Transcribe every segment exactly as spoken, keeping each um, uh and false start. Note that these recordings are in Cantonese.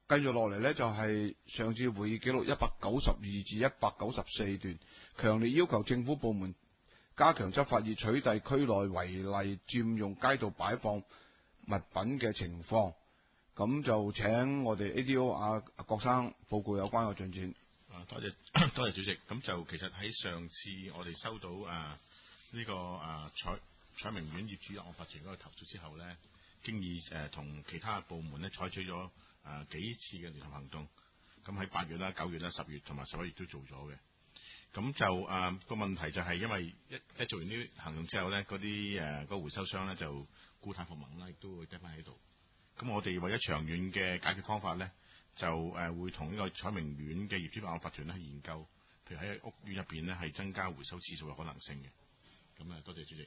繼續落嚟呢，就係上次會議記錄一百九十二至一百九十四段，強烈要求政府部門加強執法，以取締區內違例佔用街道擺放物品嘅情況。咁就請我哋 A D O 阿郭生報告有關嘅進展。 啊，多謝多謝主席。咁就其實喺上次我哋收到啊呢、這個啊彩彩明苑業主立案法團嗰個投訴之後呢，經已誒同其他部門呢採取咗誒幾次嘅聯合行動。咁喺八月啦、九月啦、十月同埋十一月都做咗嘅。咁就誒個問題就係因為一一做完呢啲行動之後呢，嗰啲誒個回收商呢就故態復萌啦，亦都會得翻喺度。咁我哋為咗長遠嘅解決方法呢，就誒會同呢個彩明苑嘅業主立案法團咧去研究，譬如喺屋苑入邊呢係增加回收次數嘅可能性嘅。咁啊，多謝主席。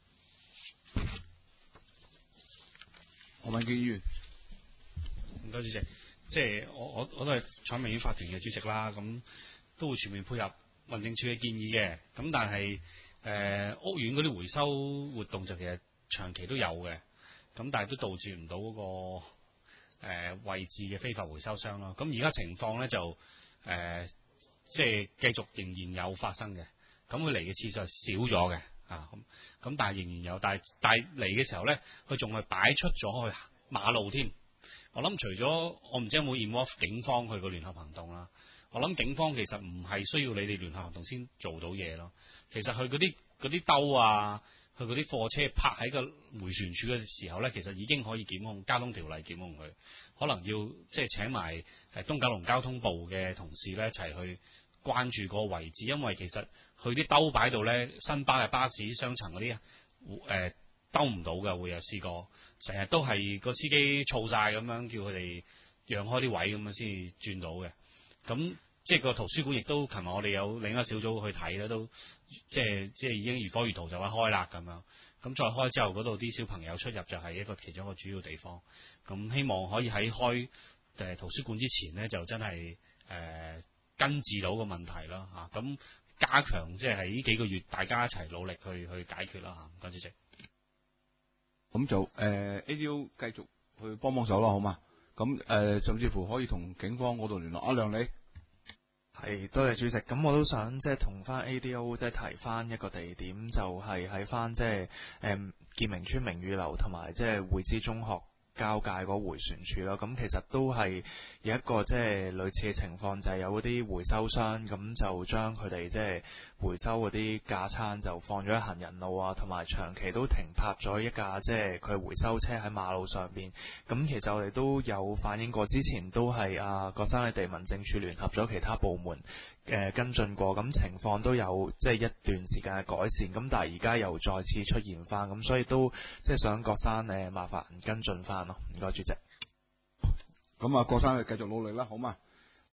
何文基議員， 唔該主席，即係我我我都係彩明苑法團嘅主席啦，咁都會全面配合民政處嘅建議嘅。咁但係誒、呃、屋苑嗰啲回收活動就其實長期都有嘅，咁但係都導致唔到嗰個、呃、位置嘅非法回收商咯。咁而家情況咧就誒、呃、即係繼續仍然有發生嘅，咁佢嚟嘅次數係少咗嘅。啊，咁咁，但係仍然有，但係但係嚟嘅時候咧，佢仲係擺出咗去馬路添。我諗除咗我唔知有冇 involve 警方去個聯合行動啦。我諗警方其實唔係需要你哋聯合行動先做到嘢咯。其實佢嗰啲嗰啲兜啊，佢嗰啲貨車泊喺個迴旋處嘅時候咧，其實已經可以檢控，交通條例檢控佢。可能要即係請埋誒東九龍交通部嘅同事咧一齊去關注個位置，因為其實佢啲兜擺度咧，新巴嘅巴士雙層嗰啲誒兜唔到嘅，會有試過，成日都係個司機燥晒咁樣，叫佢哋讓開啲位咁樣先至轉到嘅。咁即係個圖書館亦都，琴日我哋有另一個小組去睇咧，都即係即係已經如火如荼就話開啦咁樣。咁再開之後，嗰度啲小朋友出入就係一個其中一個主要地方。咁希望可以喺開誒圖書館之前呢，就真係誒、呃、根治到個問題啦嚇。咁、啊、加強即係喺呢幾個月大家一齊努力去去解決啦嚇。唔該主席。 咁就誒、呃、A D O 繼續去幫幫手啦，好嘛？咁誒、呃、甚至乎可以同警方嗰度聯絡。阿亮你係多謝主席。咁我都想即係同翻 A D O 即係提翻一個地點，就係喺翻即係誒建明村明宇樓同埋即係匯知中學交界嗰迴旋處啦。咁其實都係有一個即係類似嘅情況，就係、是、有嗰啲回收商咁就將佢哋即係回收嗰啲架撐就放咗喺行人路啊，同埋長期都停泊咗一架即係佢回收車喺馬路上邊。咁其實我哋都有反映過，之前都係啊郭生你哋民政處聯合咗其他部門誒、呃、跟進過，咁情況都有即係一段時間嘅改善。咁但係而家又再次出現翻，咁所以都即係想郭生誒麻煩跟進翻咯。唔該主席。 咁啊，郭生你繼續努力啦，好嘛？